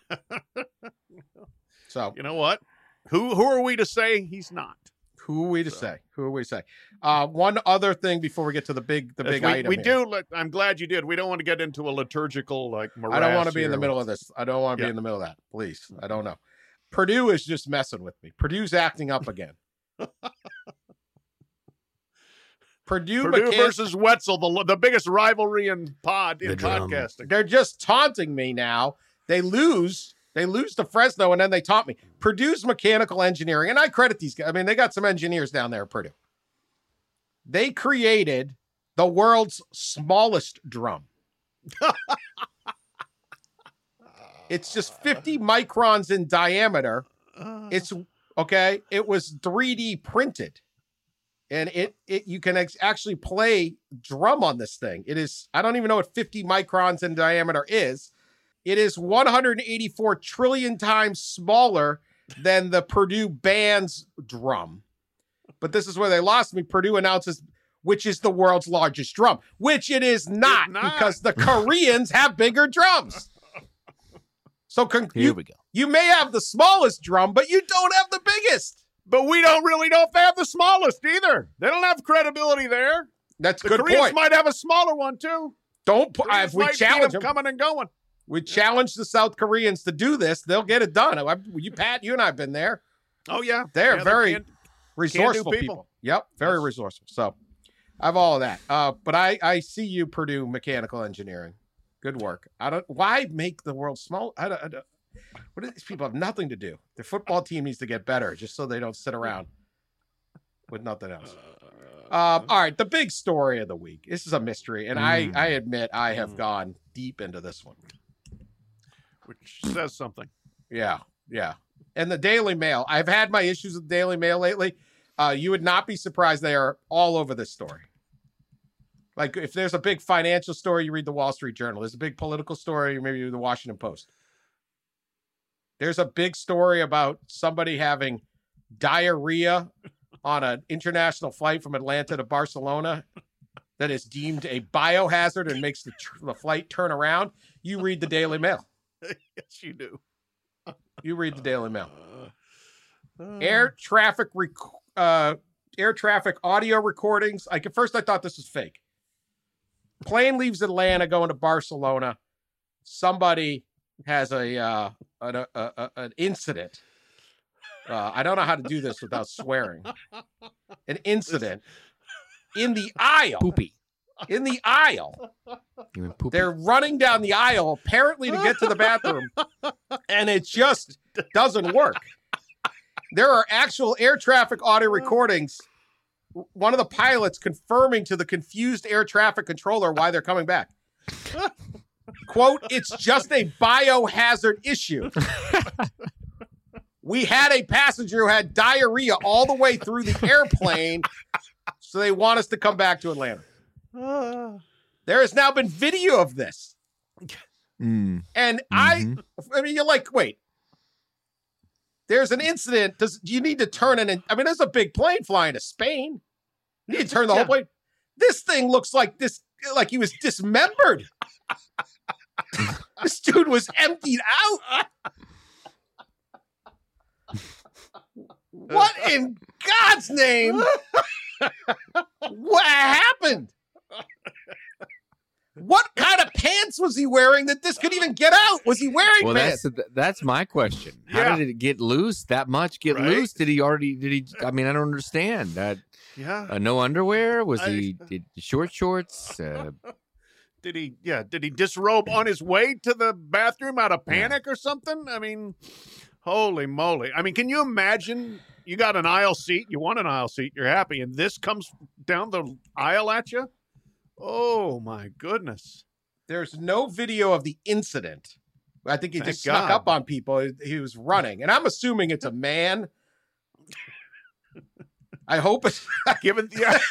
So you know what? Who are we to say he's not? Who are we to say? Who are we to say? One other thing before we get to the big item. We do. I'm glad you did. We don't want to get into a liturgical morass. I don't want to be in the middle of this. I don't want to be in the middle of that. Please. I don't know. Purdue is just messing with me. Purdue's acting up again. Purdue versus Wetzel, the biggest rivalry in podcasting. They're just taunting me now. They lose to Fresno, and then they taunt me. Purdue's mechanical engineering, and I credit these guys. I mean, they got some engineers down there at Purdue. They created the world's smallest drum. It's just 50 microns in diameter. It's okay. It was 3D printed, and you can actually play drum on this thing. It is. I don't even know what 50 microns in diameter is. It is 184 trillion times smaller than the Purdue band's drum. But this is where they lost me. Purdue announces, which is the world's largest drum, which it is not. Because the Koreans have bigger drums. So here we go. You may have the smallest drum, but you don't have the biggest. But we don't really know if they have the smallest either. They don't have credibility there. That's a good point. The Koreans might have a smaller one too. Don't put. If we challenge them coming and going. We challenge the South Koreans to do this. They'll get it done. Pat, you and I have been there. Oh, yeah. They're very resourceful people. Yep, very resourceful. So I have all of that. But I see you, Purdue Mechanical Engineering. Good work. Why make the world small? What do these people have nothing to do? Their football team needs to get better just so they don't sit around with nothing else. All right, the big story of the week. This is a mystery, and I admit I have gone deep into this one. Which says something. Yeah. And the Daily Mail. I've had my issues with the Daily Mail lately. You would not be surprised they are all over this story. Like if there's a big financial story, you read the Wall Street Journal. There's a big political story, maybe you read the Washington Post. There's a big story about somebody having diarrhea on an international flight from Atlanta to Barcelona that is deemed a biohazard and makes the flight turn around. You read the Daily Mail. Yes, you do. You read the Daily Mail. Air traffic audio recordings. Like at first I thought this was fake. Plane leaves Atlanta going to Barcelona. Somebody has an incident. I don't know how to do this without swearing. An incident in the aisle. Poopy. In the aisle. You mean poopy? They're running down the aisle apparently to get to the bathroom, and it just doesn't work. There are actual air traffic audio recordings. One of the pilots confirming to the confused air traffic controller why they're coming back. Quote, "It's just a biohazard issue. We had a passenger who had diarrhea all the way through the airplane, so they want us to come back to Atlanta." There has now been video of this. And I mean, you're like, wait, there's an incident. Do you need to turn in? I mean, there's a big plane flying to Spain. You need to turn the whole plane. This thing looks like he was dismembered. This dude was emptied out. What in God's name? What happened? What kind of pants was he wearing that this could even get out? Was he wearing pants? That's my question. How did it get loose? That much get loose? Did he? I mean, I don't understand that. Yeah. No underwear? Was he short shorts? Did he disrobe on his way to the bathroom out of panic or something? I mean, holy moly. I mean, can you imagine you got an aisle seat, you want an aisle seat, you're happy, and this comes down the aisle at you? Oh, my goodness. There's no video of the incident. I think he Thank just snuck God. up on people. He was running. And I'm assuming it's a man. I hope it's... Given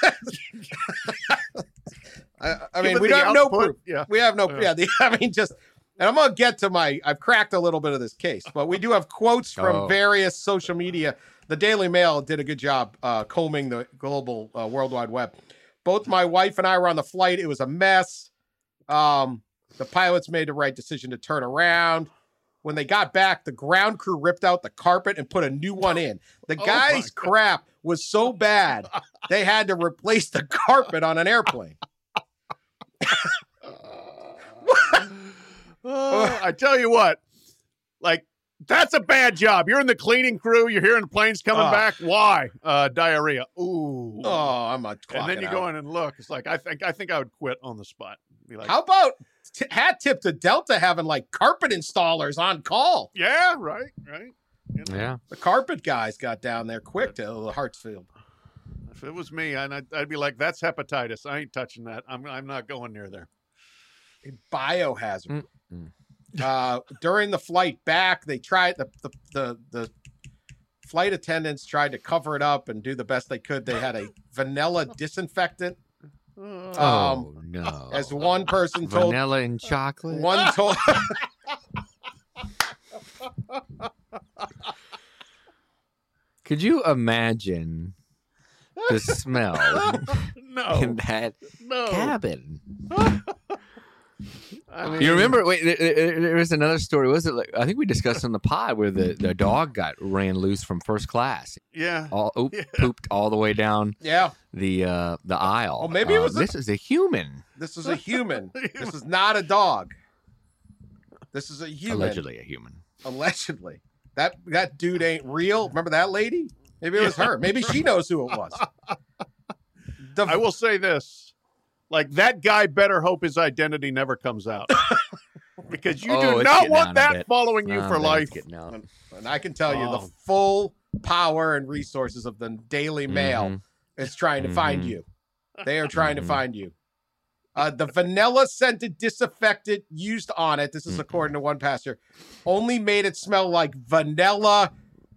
I mean, Given we the don't have no output, proof. yeah. We have no... I mean, just... And I'm going to get to I've cracked a little bit of this case, but we do have quotes from various social media. The Daily Mail did a good job combing the global World Wide Web. Both my wife and I were on the flight. It was a mess. The pilots made the right decision to turn around. When they got back, the ground crew ripped out the carpet and put a new one in. The guy's crap was so bad, they had to replace the carpet on an airplane. I tell you what, like, that's a bad job. You're in the cleaning crew. You're hearing the planes coming back. Why? Diarrhea. Ooh. Oh, I'm a And then you go in and look. It's like, I think I would quit on the spot. Be like, how about hat tip to Delta having like carpet installers on call? Yeah, right. You know, Yeah. The carpet guys got down there quick to Hartsfield. If it was me, I'd be like, that's hepatitis. I ain't touching that. I'm not going near there. A biohazard. During the flight back, they tried the flight attendants tried to cover it up and do the best they could. They had a vanilla disinfectant. Oh no! As one person told, vanilla and chocolate. One told. Could you imagine the smell in that cabin? I mean, You remember? Wait, there was another story. Was it? Like, I think we discussed on the pod where the dog ran loose from first class. Yeah. Pooped all the way down. Yeah. The aisle. Oh, maybe it was. This is a human. This is a human. This is not a dog. This is a human. Allegedly a human. Allegedly. That dude ain't real. Remember that lady? Maybe it was her. Maybe she knows who it was. I will say this. Like, that guy better hope his identity never comes out. because you Oh, do it's not getting want out, I that bet. following you I for bet life. it's getting out. And I can tell you the Oh. full power and resources of the Daily Mail Mhm. is trying to find Mhm. you. They are trying to Mhm. find you. The vanilla scented disinfectant used on it, this is Mm-mm. according to one pastor, only made it smell like vanilla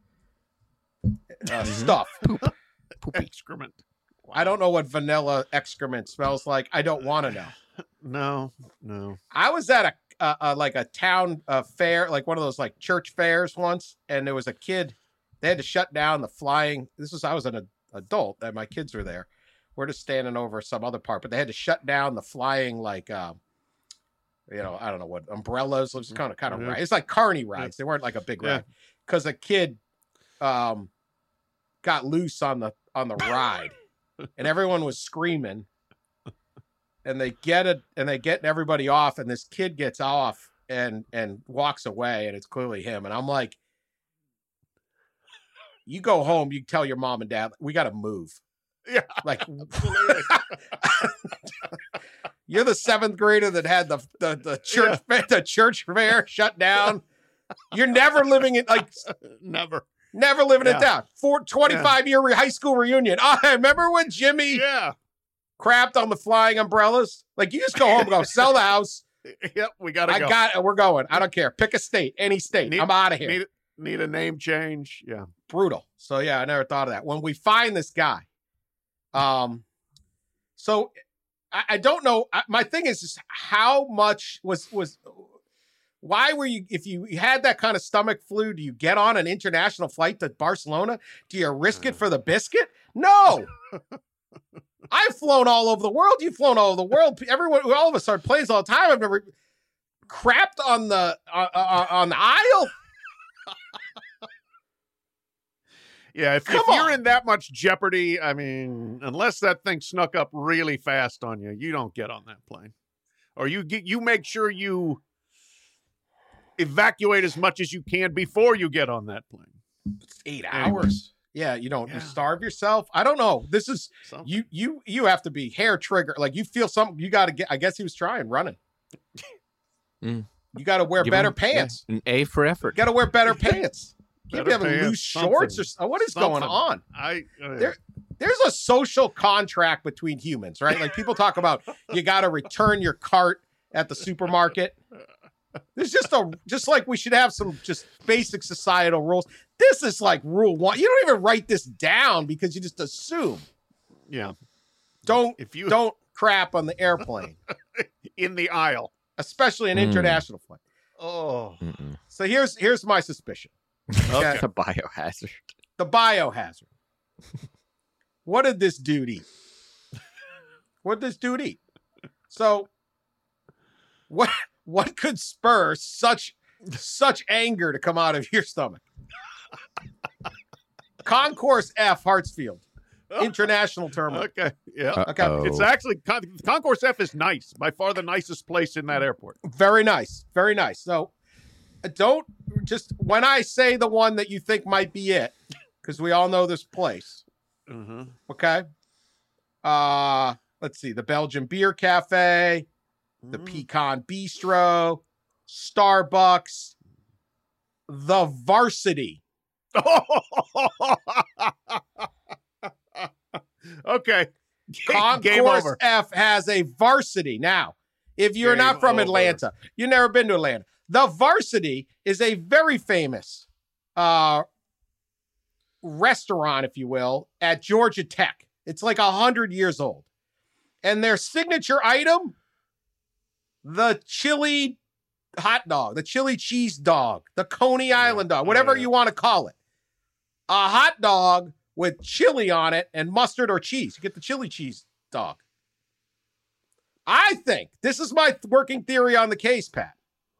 stuff. Excrement. I don't know what vanilla excrement smells like. I don't want to know. No. I was at a town fair, like one of those like church fairs once, and there was a kid. They had to shut down the flying. I was an adult, and my kids were there. We're just standing over some other part, but they had to shut down the flying like I don't know what umbrellas. It was kind of Yeah. right. It's like carny rides. They weren't like a big Yeah. ride because a kid got loose on the ride, and everyone was screaming. And they get everybody off, and this kid gets off and walks away, and it's clearly him. And I'm like, you go home, you tell your mom and dad, we got to move. Yeah. Like, Absolutely. you're the 7th grader that had the church fair shut down. You're never living it like Never. never living it Yeah. down. 25-year high school reunion. Oh, I remember when Jimmy Yeah. crapped on the flying umbrellas. Like, you just go home and go sell the house. Yep. We gotta go. We're going. I don't care. Pick a state, any state. I'm out of here. Need a name change. Yeah. Brutal. So yeah, I never thought of that. When we find this guy, so I don't know. My thing is just how much was. Why were you? If you had that kind of stomach flu, do you get on an international flight to Barcelona? Do you risk it for the biscuit? No. I've flown all over the world. You've flown all over the world. Everyone, all of us are planes all the time. I've never crapped on the aisle. Yeah, if you're in that much jeopardy, I mean, unless that thing snuck up really fast on you, you don't get on that plane. Or you make sure you evacuate as much as you can before you get on that plane. It's 8 Anyway. hours. Yeah, you don't Yeah. you starve yourself. I don't know. This is Something. you have to be hair trigger. Like you feel something. You got to get. I guess he was trying running. Mm. You got to wear Give better him- pants. yeah, an A for effort. Got to wear better pants. You Better have pants, loose shorts or what is going something. on? There. There's a social contract between humans, right? Like people talk about you got to return your cart at the supermarket. There's just like we should have some just basic societal rules. This is like rule 1. You don't even write this down because you just assume. Yeah. Don't If you don't crap on the airplane, in the aisle. especially an international flight. Oh. Mm-mm. So here's my suspicion. Okay. It's a biohazard. The biohazard. What did this dude eat? What did this dude eat? So what could spur such anger to come out of your stomach? Concourse F, Hartsfield, International Terminal. Okay. Yeah. Okay. It's actually Concourse F is nice. By far the nicest place in that airport. Very nice. Very nice. So don't just when I say the one that you think might be it, because we all know this place. Mm-hmm. Okay. Let's see. The Belgian Beer Cafe, the Pecan Bistro, Starbucks, the Varsity. Okay. Game Concourse over. F has a Varsity. Now, if you're Game not from over. Atlanta, you've never been to Atlanta. The Varsity is a very famous restaurant, if you will, at Georgia Tech. It's like 100 years old. And their signature item, the chili hot dog, the chili cheese dog, the Coney Island dog, whatever you want to call it. A hot dog with chili on it and mustard or cheese. You get the chili cheese dog. I think, this is my working theory on the case, Pat,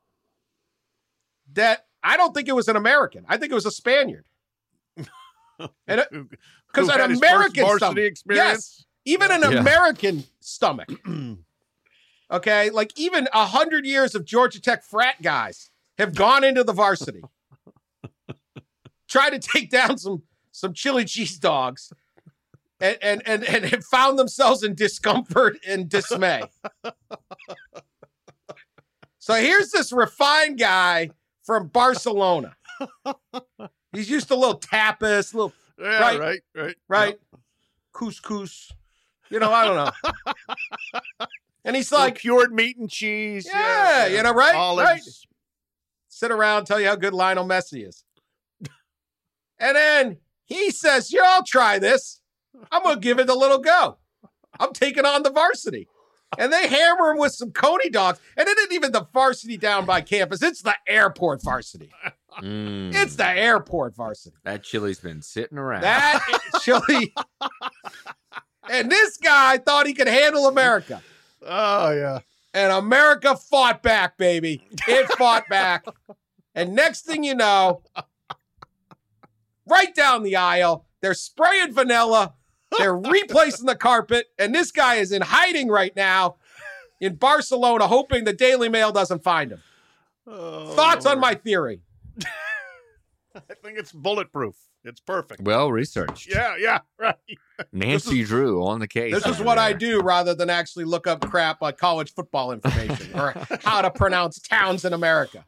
that I don't think it was an American. I think it was a Spaniard. And because Who an had his American first stomach, varsity experience? yes, even an Yeah. American stomach. Okay, like even 100 years of Georgia Tech frat guys have gone into the Varsity, tried to take down some chili cheese dogs, and have found themselves in discomfort and dismay. So here's this refined guy from Barcelona. He's used to a little tapas, little Yeah, right? Couscous. You know, I don't know. And he's like, cured meat and cheese. yeah, you know, right? Olives. Right. Sit around, tell you how good Lionel Messi is. And then he says, yeah, I'll try this. I'm going to give it a little go. I'm taking on the varsity. And they hammer him with some Coney dogs. And it isn't even the varsity down by campus. It's the airport varsity. It's the airport varsity. That chili's been sitting around. That is chili. And this guy thought he could handle America. Oh, yeah. And America fought back, baby. It fought back. And next thing you know, right down the aisle, they're spraying vanilla. They're replacing the carpet. And this guy is in hiding right now in Barcelona, hoping the Daily Mail doesn't find him. Thoughts on my theory? I think it's bulletproof. It's perfect. Well researched. Yeah, right. Nancy Drew on the case. This is over what I there. do rather than actually look up crap like college football information or how to pronounce towns in America.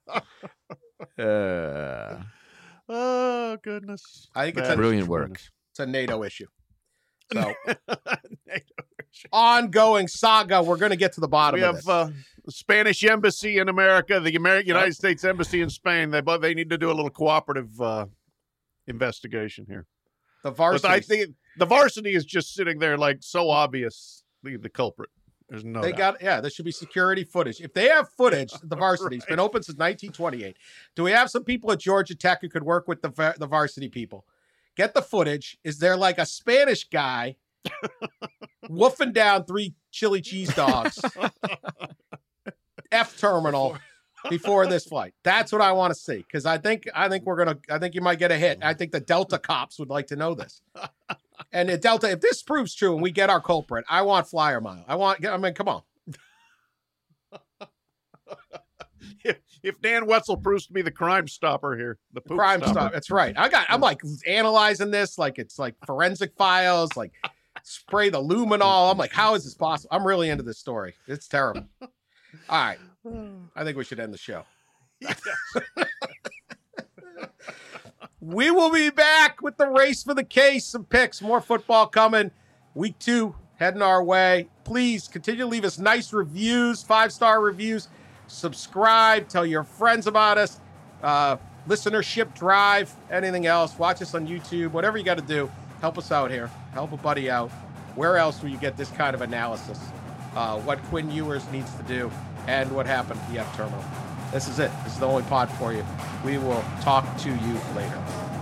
Oh, goodness. I think it's Brilliant work. It's a NATO issue. So, ongoing saga. We're going to get to the bottom We of have this. the Spanish embassy in America, the United States embassy in Spain. They need to do a little cooperative investigation here. The But varsity. I think the varsity is just sitting there like so obvious the culprit. There's no doubt. there should be security footage. If they have footage, the varsity's been open since 1928. Do we have some people at Georgia Tech who could work with the varsity people? Get the footage. Is there like a Spanish guy woofing down 3 chili cheese dogs F terminal before this flight? That's what I want to see, because I think you might get a hit. I think the Delta cops would like to know this. And the Delta, if this proves true and we get our culprit, I want flyer mile. Come on. If Dan Wetzel proves to be the crime stopper here, the poop Crime stopper. stop. That's right. I'm like analyzing this like it's like forensic files, like spray the luminol. I'm like, how is this possible? I'm really into this story. It's terrible. All right. I think we should end the show. We will be back with the race for the case, some picks, more football coming. Week 2 heading our way. Please continue to leave us nice reviews, 5-star reviews. Subscribe, tell your friends about us. Listenership drive, anything else. Watch us on YouTube, whatever you got to do. Help us out here. Help a buddy out. Where else will you get this kind of analysis? What Quinn Ewers needs to do and what happened at the F terminal. This is it. This is the only pod for you. We will talk to you later.